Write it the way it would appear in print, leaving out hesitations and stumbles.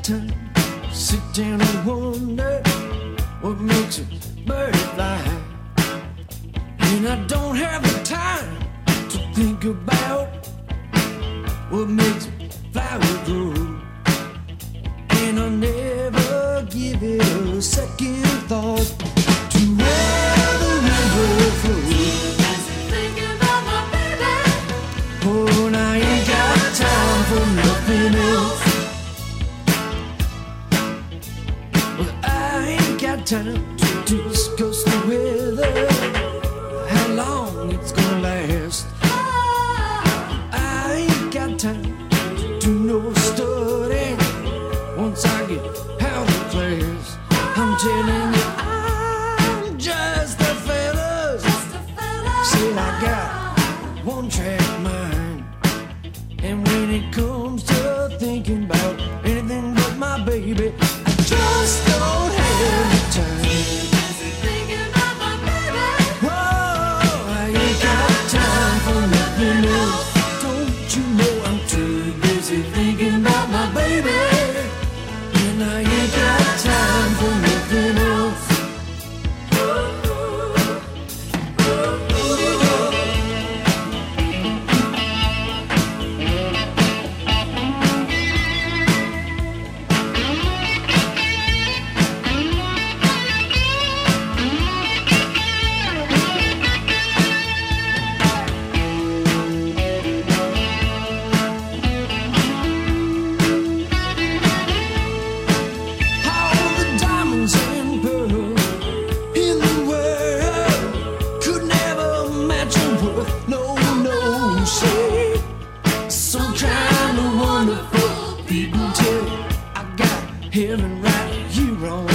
time to sit down and wonder what makes a bird fly. And I don't have the time to think about what makes a flower grow. And I'll never give it a second thought to where the river flows. Thinking about my baby. Oh, and I ain't got time for nothing else. Well, I ain't got time to discuss the weather, how long it's gonna last. I ain't got time to do no studying once I get out of class. I'm telling you, I'm just a fellas. Said I got one track mind, and when it comes to thinking about anything but my baby, I just don't have the time. Thinking about my baby. Whoa, I ain't got time for nothing else. Don't you know I'm too busy thinking about my baby, and I ain't got time for nothing else. All the diamonds and pearls in the world could never match your worth. No, no, say so kind of wonderful. People tell you I got heaven right, you wrong.